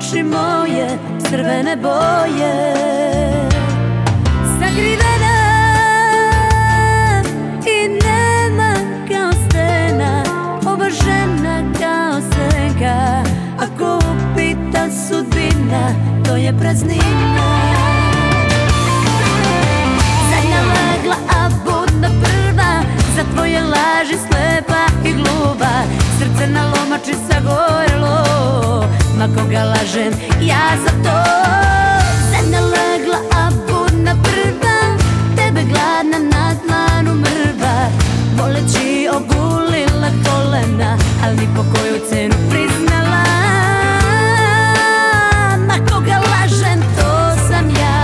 oči moje crvene boje. Sakrivena i nema kao stena, ova žena kao senka. Ako upita sudbina, to je praznina. Zadnja legla, a budna prva, za tvoje laži slepa i gluva. Srce na lomači sagorelo, ma koga lažem ja za to. Zadnja legla, a budna prva, tebe gladna na dlanu mrva. Voleći ogulila kolena, ali ni po koju cenu priznala. Ma koga lažem, to sam ja.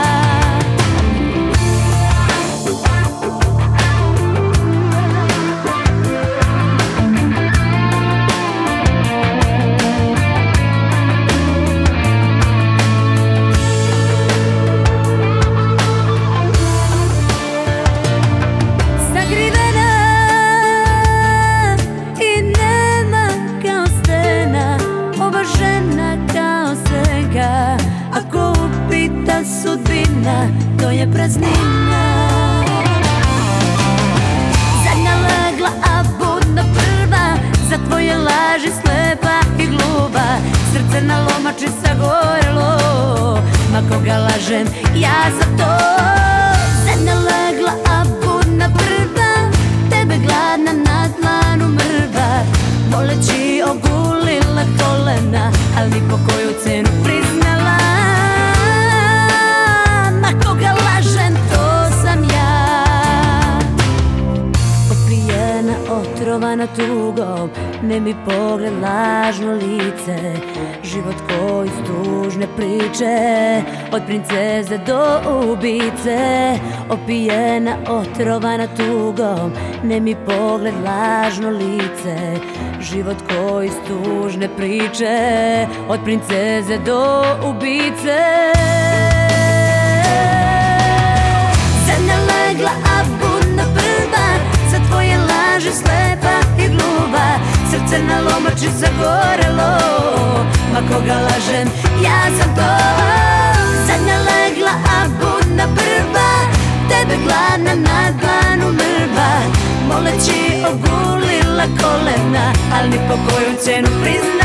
Ako upita sudbina, to je praznina. Zadnja legla, a budna prva, za tvoje laži slepa i gluva. Srce na lomači sagorelo, ma koga lažem ja za to. Zadnja legla, a budna prva, tebe gladna na dlanu mrva. Voleći ogulila kolena, ali ni po koju cenu priznala. Ma koga lažem, to sam ja. Opijena, otrovana tugom, nemi pogled, lažno lice. Život koji s tužne priče, od princeze do ubice. Opijena, otrovana tugom, nemi pogled, lažno lice. Život koji s tužne priče, od princeze do ubice. Zadnja legla, a budna prva, za tvoje laži slepa i gluva. Srce na lomači sagorelo, ma koga lažem ja za to. Zadnja legla, a budna prva, tebe gladna na dlanu mrva. Moleći ogulila kolena, ali ni po koju cenu priznala.